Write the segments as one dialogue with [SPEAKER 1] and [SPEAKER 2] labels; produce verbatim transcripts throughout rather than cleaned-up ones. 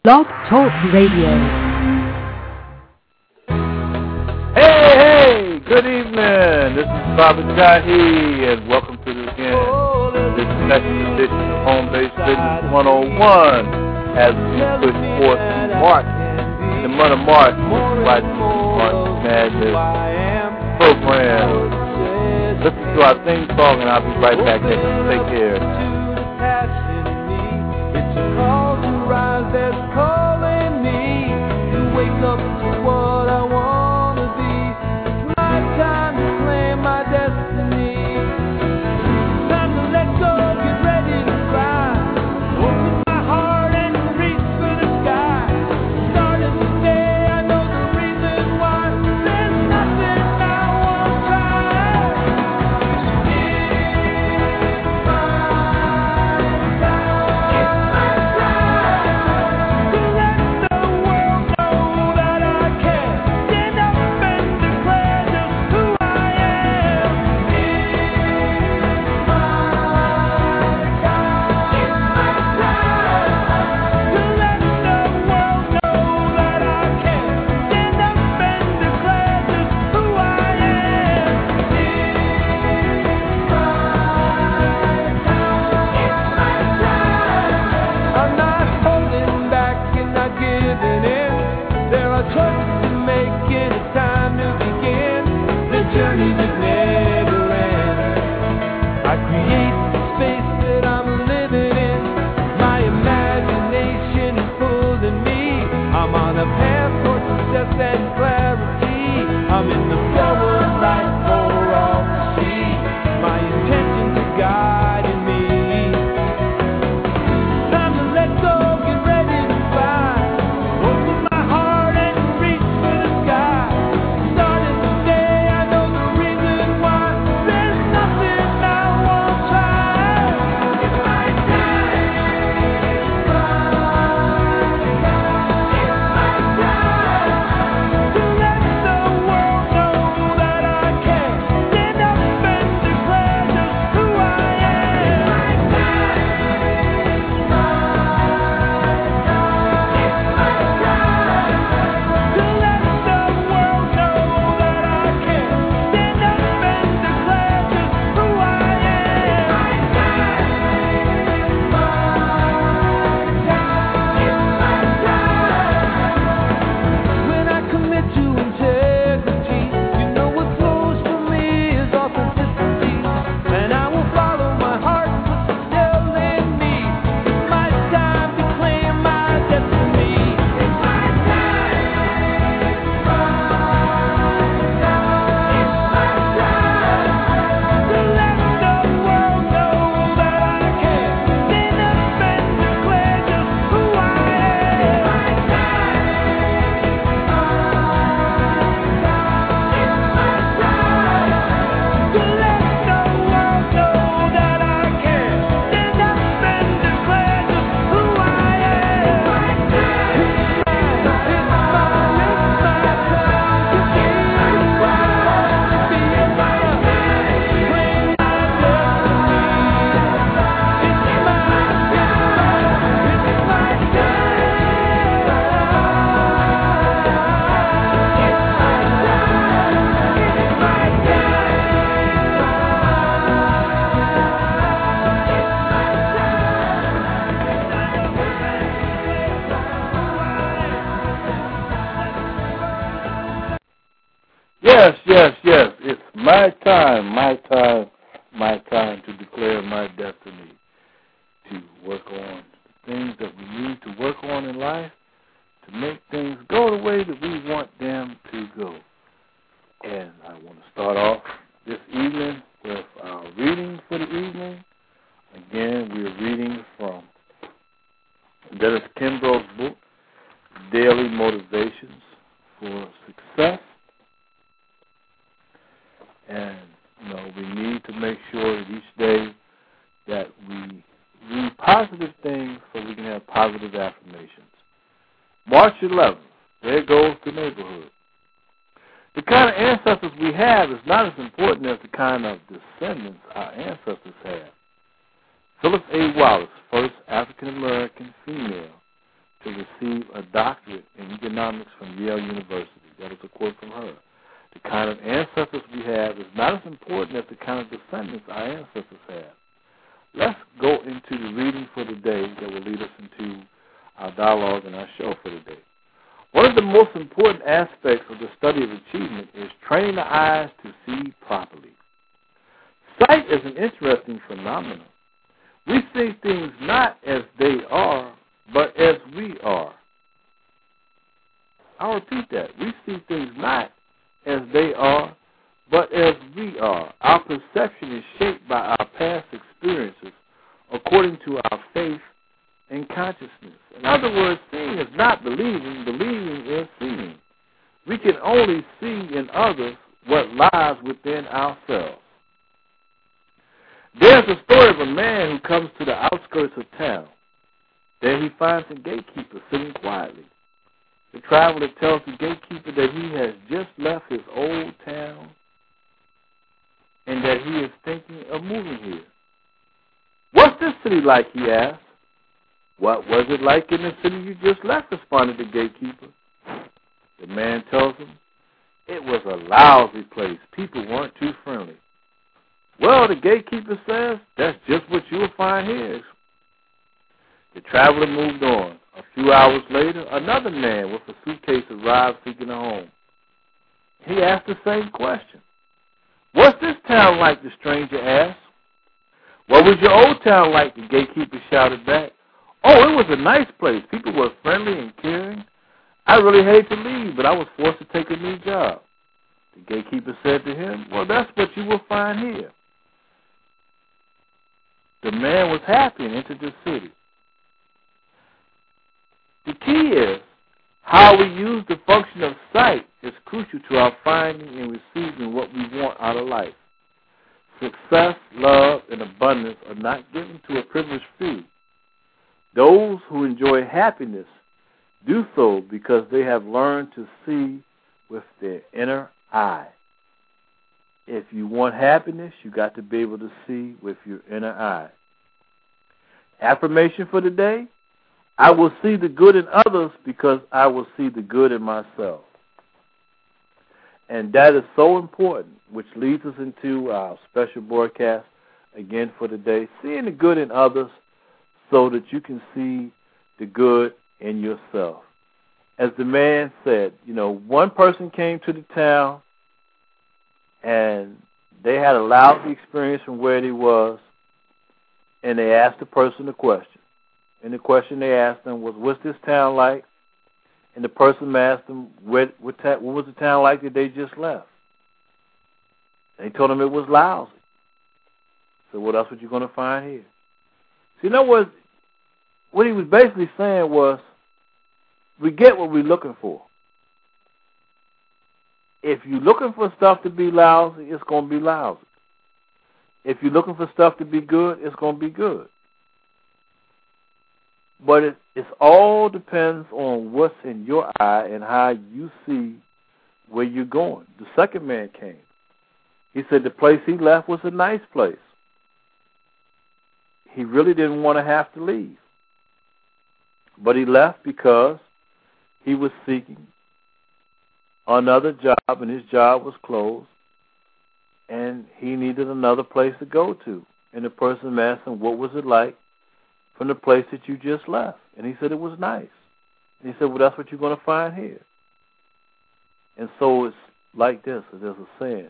[SPEAKER 1] Blog Talk Radio.
[SPEAKER 2] Hey, hey, good evening. This is Bobby Jahi, and welcome to the again this second edition of Home Based Business one oh one as we push forth in March. In the month of March, right March Madness program. Listen to our theme song, and I'll be right back at you. Take care. That's calling me to wake up to what I want to be. It's my time to claim my destiny. Time to let go, get ready to fly. Open my heart and reach for the sky. Starting today, I know the reason why. There's nothing I won't try. It's my Yes, yes, yes. It's my time, my time, my time to declare my destiny, to work on the things that we need to work on in life, to make things go the way that we want them to go. And I want to start off this evening with our reading for the evening. Again, we are reading from Dennis Kimbro's book, Daily Motivations for Success. And, you know, we need to make sure that each day that we read positive things so we can have positive affirmations. March eleventh, there goes the neighborhood. The kind of ancestors we have is not as important as the kind of descendants our ancestors had. Phyllis A. Wallace, first African-American female to receive a doctorate in economics from Yale University. That is a quote from her. The kind of ancestors we have is not as important as the kind of descendants our ancestors have. Let's go into the reading for the day that will lead us into our dialogue and our show for the day. One of the most important aspects of the study of achievement is training the eyes to see properly. Sight is an interesting phenomenon. We see things not as they are, but as we are. I'll repeat that. We see things not as they are, but as we are. Our perception is shaped by our past experiences according to our faith and consciousness. In other words, seeing is not believing, believing is seeing. We can only see in others what lies within ourselves. There's a story of a man who comes to the outskirts of town. There he finds a gatekeeper sitting quietly. The traveler tells the gatekeeper that he has just left his old town and that he is thinking of moving here. What's this city like, he asks. What was it like in the city you just left, responded the gatekeeper. The man tells him, it was a lousy place. People weren't too friendly. Well, the gatekeeper says, that's just what you'll find here. The traveler moved on. A few hours later, another man with a suitcase arrived seeking a home. He asked the same question. What's this town like, the stranger asked. What was your old town like, the gatekeeper shouted back. Oh, it was a nice place. People were friendly and caring. I really hated to leave, but I was forced to take a new job. The gatekeeper said to him, well, that's what you will find here. The man was happy and entered the city. The key is how we use the function of sight is crucial to our finding and receiving what we want out of life. Success, love, and abundance are not given to a privileged few. Those who enjoy happiness do so because they have learned to see with their inner eye. If you want happiness, you got to be able to see with your inner eye. Affirmation for the day, I will see the good in others because I will see the good in myself. And that is so important, which leads us into our special broadcast again for the day, seeing the good in others so that you can see the good in yourself. As the man said, you know, one person came to the town and they had a lousy experience from where he was, and they asked the person a question. And the question they asked them was, what's this town like? And the person asked them, what, what, ta- what was the town like that they just left? They told him it was lousy. So well, that's what you're going to find here. See, in other words, what he was basically saying was, we get what we're looking for. If you're looking for stuff to be lousy, it's going to be lousy. If you're looking for stuff to be good, it's going to be good. But it it's all depends on what's in your eye and how you see where you're going. The second man came. He said the place he left was a nice place. He really didn't want to have to leave. But he left because he was seeking another job, and his job was closed, and he needed another place to go to. And the person asked him, what was it like from the place that you just left? And he said it was nice. And he said, well, that's what you're going to find here. And so it's like this, there's a saying.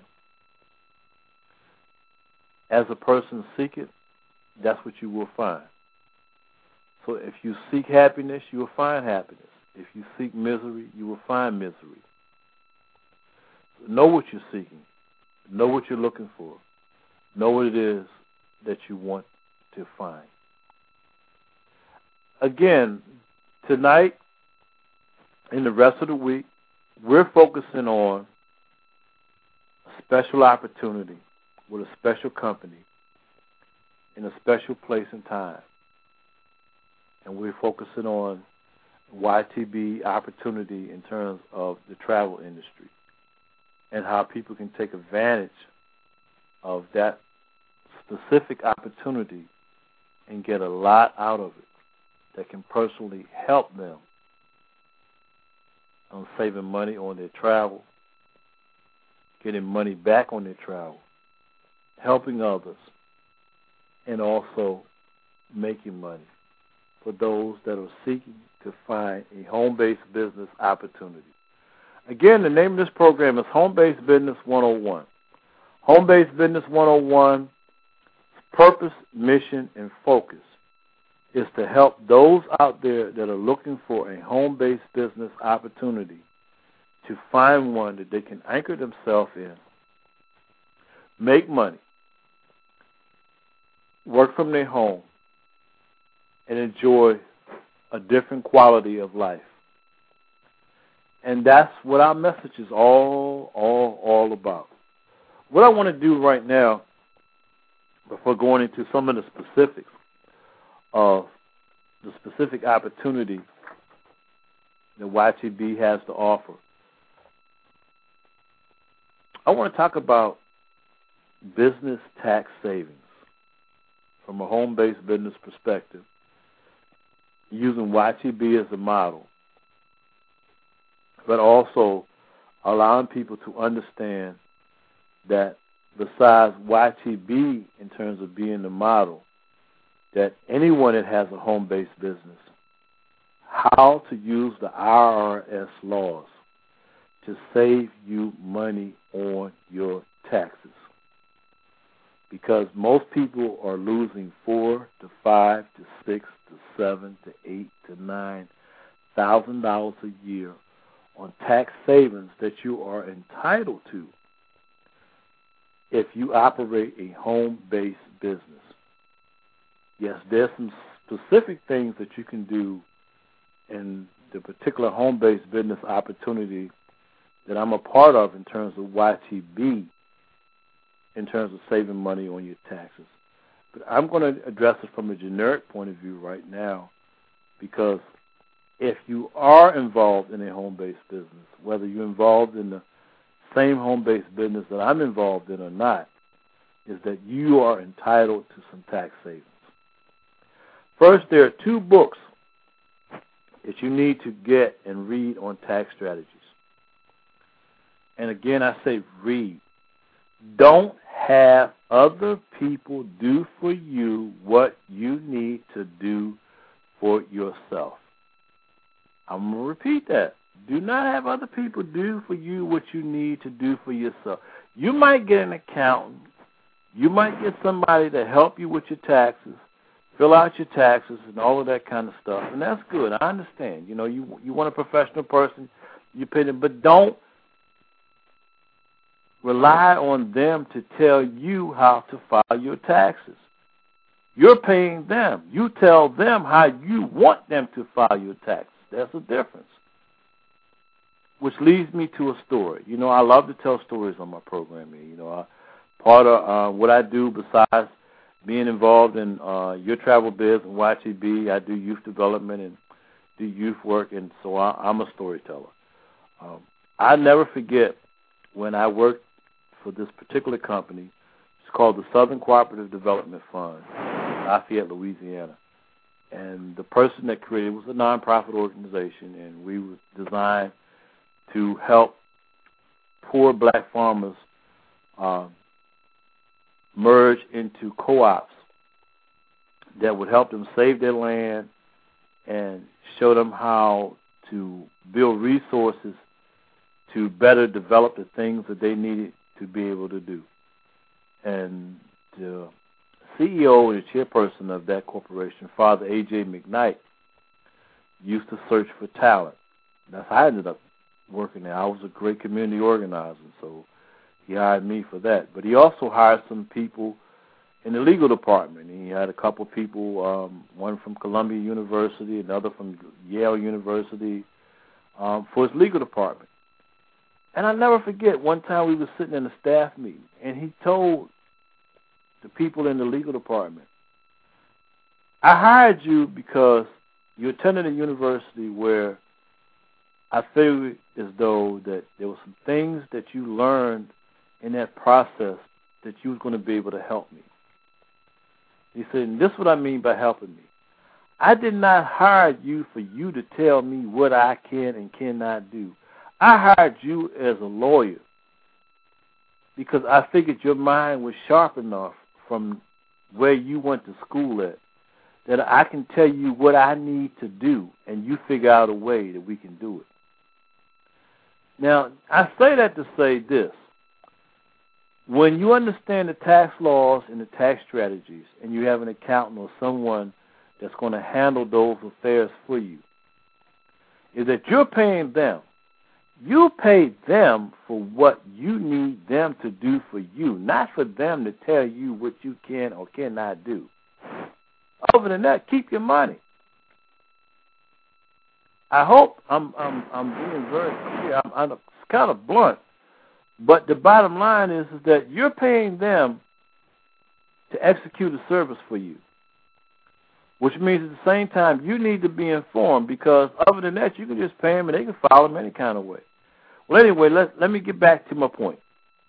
[SPEAKER 2] As a person seeketh, that's what you will find. So if you seek happiness, you will find happiness. If you seek misery, you will find misery. Know what you're seeking. Know what you're looking for. Know what it is that you want to find. Again, tonight and the rest of the week, we're focusing on a special opportunity with a special company in a special place and time. And we're focusing on Y T B opportunity in terms of the travel industry and how people can take advantage of that specific opportunity and get a lot out of it that can personally help them on saving money on their travel, getting money back on their travel, helping others, and also making money for those that are seeking to find a home-based business opportunity. Again, the name of this program is Home-Based Business one oh one. Home-Based Business one oh one, purpose, mission, and focus is to help those out there that are looking for a home-based business opportunity to find one that they can anchor themselves in, make money, work from their home, and enjoy a different quality of life. And that's what our message is all, all, all about. What I want to do right now, before going into some of the specifics of the specific opportunity that Y T B has to offer, I want to talk about business tax savings from a home-based business perspective, using Y T B as a model, but also allowing people to understand that besides Y T B in terms of being the model, that anyone that has a home-based business, how to use the I R S laws to save you money on your taxes. Because most people are losing four to five to six to seven to eight to nine thousand dollars a year on tax savings that you are entitled to if you operate a home-based business. Yes, there's some specific things that you can do in the particular home-based business opportunity that I'm a part of in terms of Y T B, in terms of saving money on your taxes. But I'm going to address it from a generic point of view right now, because if you are involved in a home-based business, whether you're involved in the same home-based business that I'm involved in or not, is that you are entitled to some tax savings. First, there are two books that you need to get and read on tax strategies. And again, I say read. Don't have other people do for you what you need to do for yourself. I'm going to repeat that. Do not have other people do for you what you need to do for yourself. You might get an accountant. You might get somebody to help you with your taxes, fill out your taxes and all of that kind of stuff, and that's good. I understand. You know, you you want a professional person, you pay them, but don't rely on them to tell you how to file your taxes. You're paying them. You tell them how you want them to file your taxes. There's a difference. Which leads me to a story. You know, I love to tell stories on my program here. You know, I, part of uh, what I do besides being involved in uh, Your Travel Biz and Y T B, I do youth development and do youth work, and so I, I'm a storyteller. Um, I never forget when I worked for this particular company. It's called the Southern Cooperative Development Fund, Lafayette, Louisiana. And the person that created it was a nonprofit organization, and we were designed to help poor black farmers uh, merge into co-ops that would help them save their land and show them how to build resources to better develop the things that they needed to be able to do. And the C E O and the chairperson of that corporation, Father A J McKnight, used to search for talent. That's how I ended up working there. I was a great community organizer, so he hired me for that. But he also hired some people in the legal department. He had a couple people, um, one from Columbia University, another from Yale University, um, for his legal department. And I'll never forget, one time we were sitting in a staff meeting, and he told the people in the legal department, I hired you because you attended a university where I feel as though that there were some things that you learned in that process that you was going to be able to help me. He said, and this is what I mean by helping me. I did not hire you for you to tell me what I can and cannot do. I hired you as a lawyer because I figured your mind was sharp enough from where you went to school at that I can tell you what I need to do, and you figure out a way that we can do it. Now, I say that to say this. When you understand the tax laws and the tax strategies, and you have an accountant or someone that's going to handle those affairs for you, is that you're paying them. You pay them for what you need them to do for you, not for them to tell you what you can or cannot do. Other than that, keep your money. I hope I'm I'm I'm being very clear. I'm, I'm kind of blunt, but the bottom line is, is that you're paying them to execute a service for you, which means at the same time you need to be informed, because other than that, you can just pay them and they can file them any kind of way. Well, anyway, let, let me get back to my point.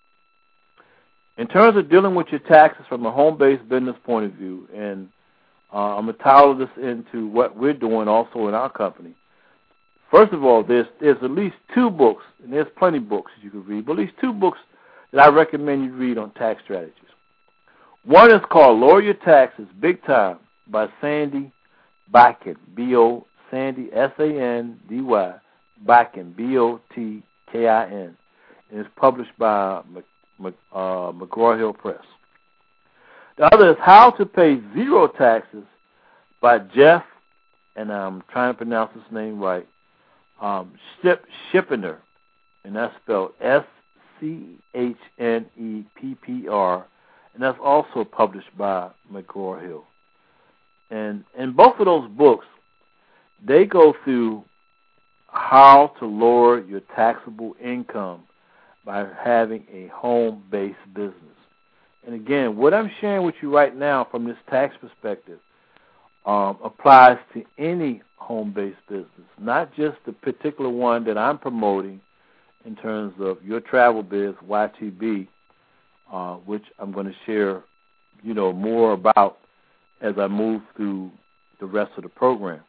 [SPEAKER 2] In terms of dealing with your taxes from a home-based business point of view, and uh, I'm going to tile this into what we're doing also in our company. First of all, there's, there's at least two books, and there's plenty of books you can read, but at least two books that I recommend you read on tax strategies. One is called Lower Your Taxes Big Time by Sandy Botkin, B O Sandy, S A N D Y, Botkin, B O T K I N, and it's published by uh, McGraw-Hill Press. The other is How to Pay Zero Taxes by Jeff, and I'm trying to pronounce his name right, um, Ship, Schippener, and that's spelled S C H N E P P R, and that's also published by McGraw-Hill. And in both of those books, they go through how to lower your taxable income by having a home-based business. And again, what I'm sharing with you right now from this tax perspective um, applies to any home-based business, not just the particular one that I'm promoting in terms of your travel biz, Y T B, uh, which I'm going to share, you know, more about as I move through the rest of the program.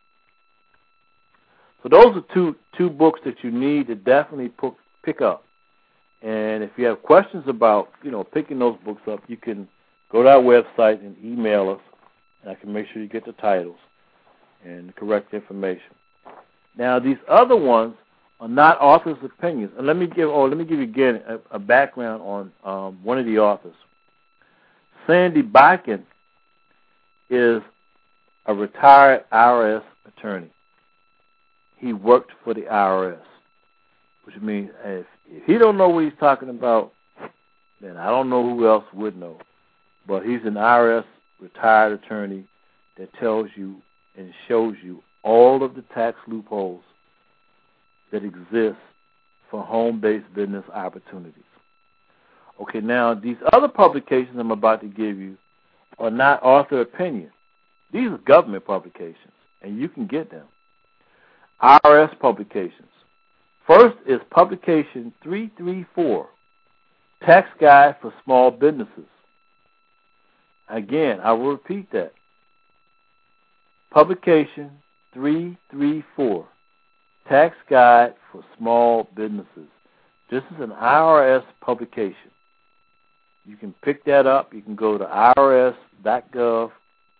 [SPEAKER 2] So those are two two books that you need to definitely put, pick up. And if you have questions about, you know, picking those books up, you can go to our website and email us, and I can make sure you get the titles and the correct information. Now, these other ones are not authors' opinions. And let me give oh, let me give you again a, a background on um, one of the authors. Sandy Botkin is a retired I R S attorney. He worked for the I R S, which means if, if he don't know what he's talking about, then I don't know who else would know. But he's an I R S retired attorney that tells you and shows you all of the tax loopholes that exist for home-based business opportunities. Okay, now these other publications I'm about to give you are not author opinion. These are government publications, and you can get them. I R S publications. First is publication three thirty-four, Tax Guide for Small Businesses. Again, I will repeat that. Publication three thirty-four, Tax Guide for Small Businesses. This is an I R S publication. You can pick that up. You can go to I R S dot gov,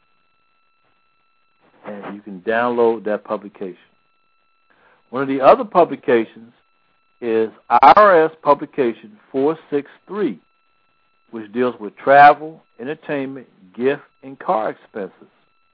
[SPEAKER 2] and you can download that publication. One of the other publications is I R S Publication four sixty-three, which deals with travel, entertainment, gift, and car expenses.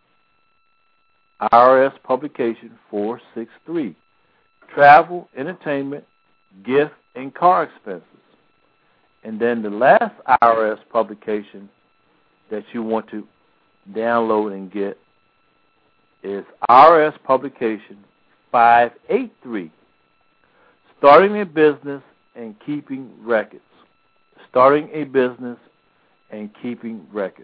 [SPEAKER 2] I R S Publication four sixty-three, travel, entertainment, gift, and car expenses. And then the last I R S publication that you want to download and get is I R S Publication five eighty-three, Starting a Business and Keeping Records. Starting a Business and Keeping Records.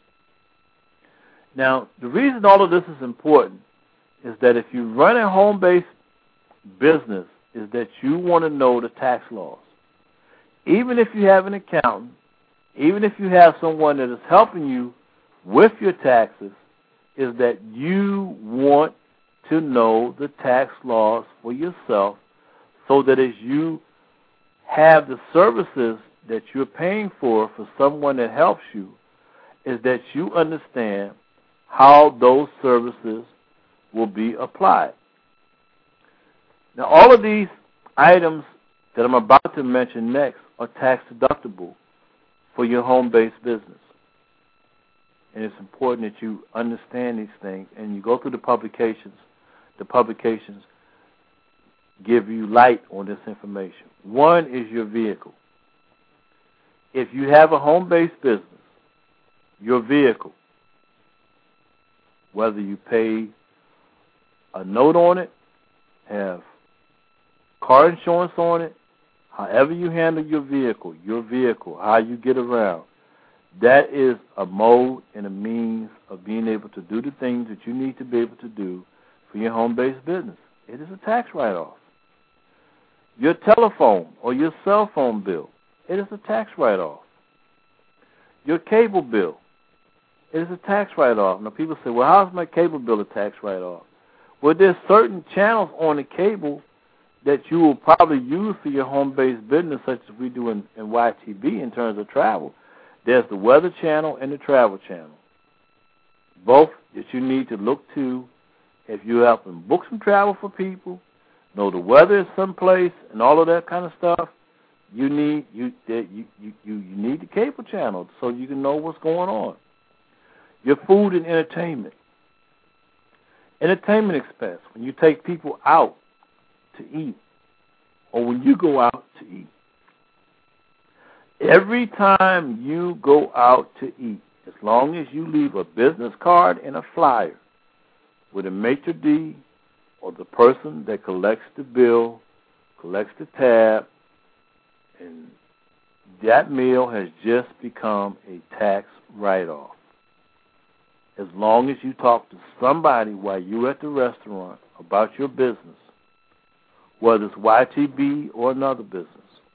[SPEAKER 2] Now, the reason all of this is important is that if you run a home-based business, is that you want to know the tax laws. Even if you have an accountant, even if you have someone that is helping you with your taxes, is that you want to know the tax laws for yourself so that as you have the services that you're paying for for someone that helps you, is that you understand how those services will be applied. Now, all of these items that I'm about to mention next are tax deductible for your home-based business. And it's important that you understand these things and you go through the publications. The publications give you light on this information. One is your vehicle. If you have a home-based business, your vehicle, whether you pay a note on it, have car insurance on it, however you handle your vehicle, your vehicle, how you get around, that is a mode and a means of being able to do the things that you need to be able to do for your home-based business. It is a tax write-off. Your telephone or your cell phone bill, it is a tax write-off. Your cable bill, it is a tax write-off. Now, people say, well, how is my cable bill a tax write-off? Well, there's certain channels on the cable that you will probably use for your home-based business, such as we do in, in Y T B in terms of travel. There's the weather channel and the travel channel, both that you need to look to if you're helping book some travel for people, know the weather is someplace, and all of that kind of stuff. You need you you you you need the cable channel so you can know what's going on. Your food and entertainment, entertainment expense when you take people out to eat, or when you go out to eat. Every time you go out to eat, as long as you leave a business card and a flyer with a maitre d' or the person that collects the bill, collects the tab, and that meal has just become a tax write-off. As long as you talk to somebody while you're at the restaurant about your business, whether it's Y T B or another business.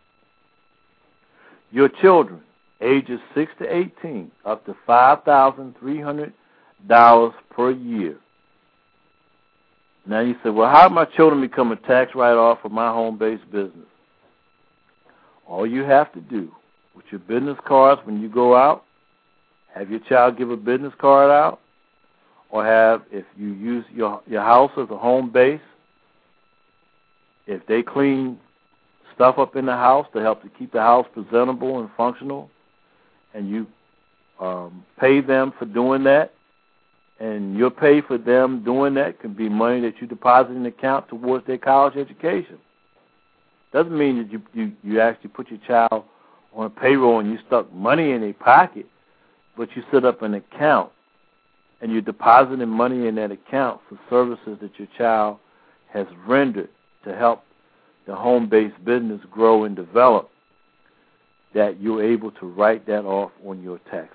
[SPEAKER 2] Your children, ages six to eighteen, up to five thousand three hundred dollars per year. Now you say, well, how do my children become a tax write-off for my home-based business? All you have to do with your business cards when you go out, have your child give a business card out, or have, if you use your, your house as a home base, if they clean stuff up in the house to help to keep the house presentable and functional, and you um, pay them for doing that, and your pay for them doing that can be money that you deposit in an account towards their college education. Doesn't mean that you, you, you actually put your child on a payroll and you stuck money in their pocket, but you set up an account and you're depositing money in that account for services that your child has rendered to help the home-based business grow and develop, that you're able to write that off on your taxes.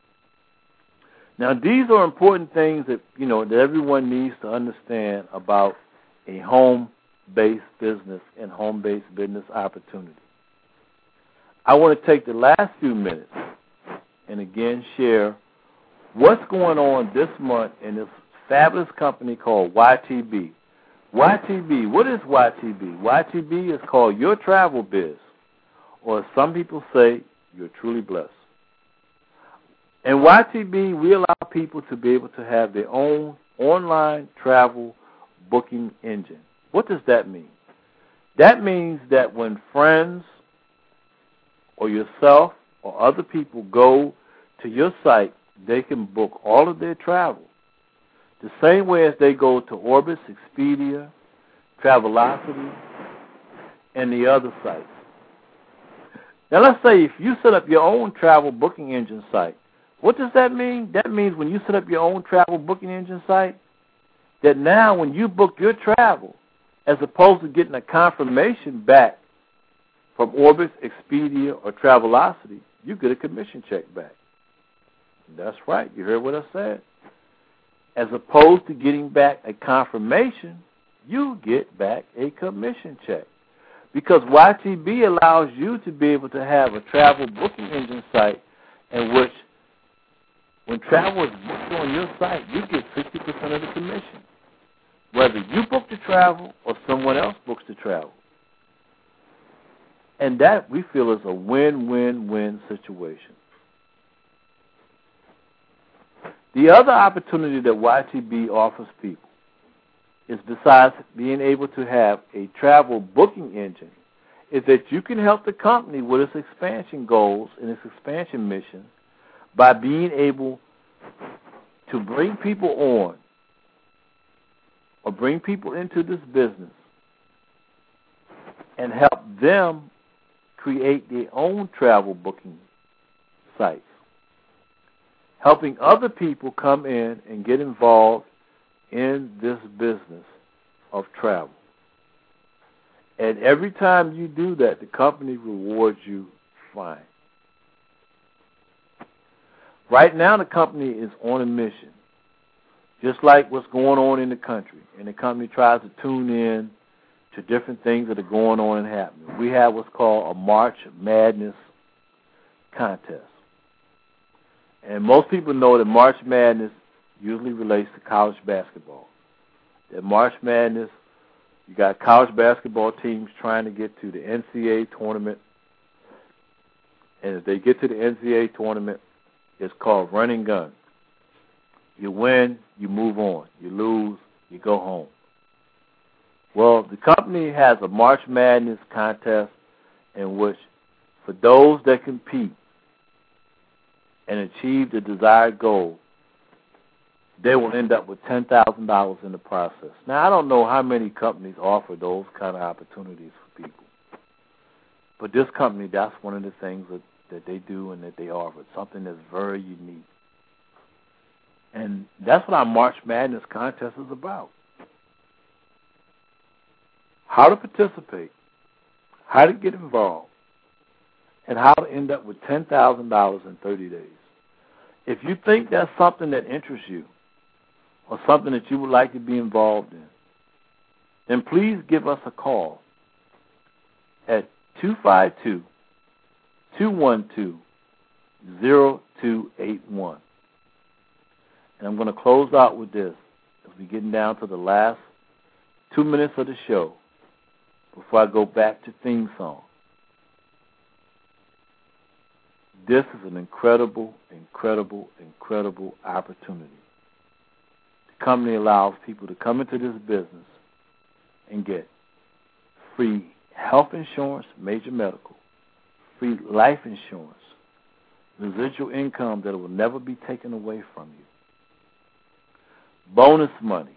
[SPEAKER 2] Now, these are important things that, you know, that everyone needs to understand about a home-based business and home-based business opportunity. I want to take the last few minutes and again share what's going on this month in this fabulous company called Y T B. Y T B, what is Y T B? Y T B is called Your Travel Biz, or as some people say, You're Truly Blessed. In Y T B, we allow people to be able to have their own online travel booking engine. What does that mean? That means that when friends or yourself or other people go to your site, they can book all of their travel the same way as they go to Orbitz, Expedia, Travelocity, and the other sites. Now, let's say if you set up your own travel booking engine site, what does that mean? That means when you set up your own travel booking engine site, that now when you book your travel, as opposed to getting a confirmation back from Orbitz, Expedia, or Travelocity, you get a commission check back. That's right. You heard what I said. As opposed to getting back a confirmation, you get back a commission check. Because Y T B allows you to be able to have a travel booking engine site in which when travel is booked on your site, you get sixty percent of the commission, whether you book the travel or someone else books the travel. And that, we feel, is a win-win-win situation. The other opportunity that Y T B offers people is, besides being able to have a travel booking engine, is that you can help the company with its expansion goals and its expansion mission by being able to bring people on or bring people into this business and help them create their own travel booking sites, helping other people come in and get involved in this business of travel. And every time you do that, the company rewards you fine. Right now, the company is on a mission, just like what's going on in the country. And the company tries to tune in to different things that are going on and happening. We have what's called a March Madness contest. And most people know that March Madness usually relates to college basketball. That March Madness, you got college basketball teams trying to get to the N C A A tournament. And if they get to the N C A A tournament, it's called run and gun. You win, you move on. You lose, you go home. Well, the company has a March Madness contest in which, for those that compete and achieve the desired goal, they will end up with ten thousand dollars in the process. Now, I don't know how many companies offer those kind of opportunities for people. But this company, that's one of the things that, that they do and that they offer, something that's very unique. And that's what our March Madness contest is about. How to participate, how to get involved, and how to end up with ten thousand dollars in thirty days. If you think that's something that interests you or something that you would like to be involved in, then please give us a call at two five two, two one two, zero two eight one. And I'm going to close out with this as we're getting down to the last two minutes of the show before I go back to theme song. This is an incredible, incredible, incredible opportunity. The company allows people to come into this business and get free health insurance, major medical, free life insurance, residual income that will never be taken away from you, bonus money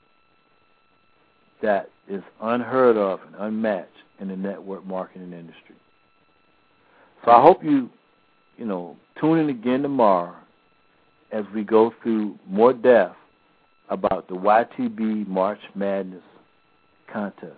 [SPEAKER 2] that is unheard of and unmatched in the network marketing industry. So I hope you, you know, tune in again tomorrow as we go through more depth about the Y T B March Madness contest.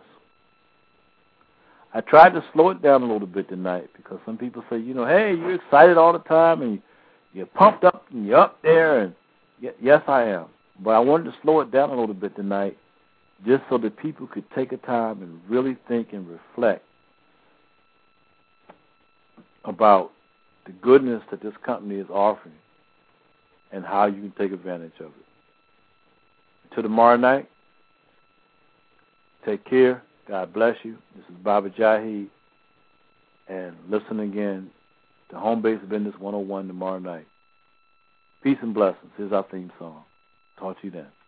[SPEAKER 2] I tried to slow it down a little bit tonight because some people say, you know, hey, you're excited all the time and you're pumped up and you're up there. And yes, I am. But I wanted to slow it down a little bit tonight just so that people could take a time and really think and reflect about the goodness that this company is offering and how you can take advantage of it. Until tomorrow night, take care. God bless you. This is Baba Jaheed. And listen again to Home Base Business one oh one tomorrow night. Peace and blessings. Here's our theme song. Talk to you then.